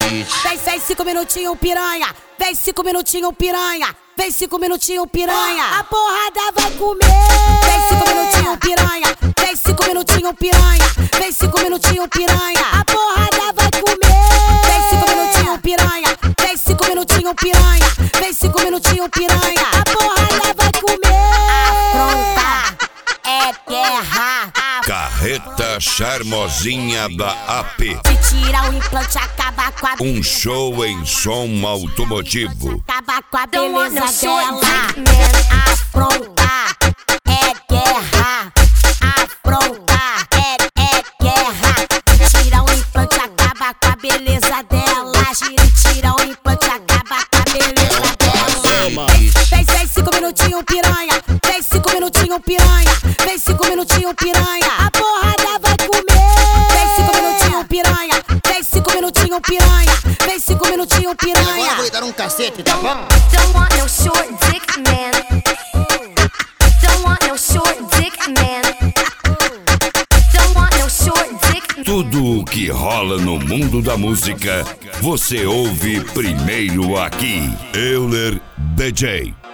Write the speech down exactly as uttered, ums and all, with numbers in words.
Vem, vem cinco minutinhos piranha, vem cinco minutinhos piranha, vem cinco minutinhos piranha, a porrada vai comer. Vem cinco minutinhos piranha, vem cinco minutinhos piranha, vem cinco minutinhos piranha, a porrada vai comer. Vem cinco minutinhos piranha, vem cinco minutinhos piranha, vem cinco minutinhos piranha, a porrada vai comer. Afronta é guerra. Carreta Charmosinha da A P. Se tira o implante, acaba com a Um show em som automotivo. acaba com a beleza dela. Afronta é guerra. Afronta é, é guerra. Se tira o implante, acaba com a beleza dela. Se tira o implante, acaba com a beleza dela. Vem, vem cinco minutinhos piranha, vem cinco minutinhos piranha, vem cinco minutinhos piranha, a porrada vai comer. Vem cinco minutinhos piranha, vem cinco minutinhos piranha, vem cinco minutinhos piranha. Agora vou lhe dar um cacete, tá bom? Don't want no short dick man. Don't want no short dick man. Don't want no short dick man. Tudo o que rola no mundo da música, você ouve primeiro aqui. Euler D J.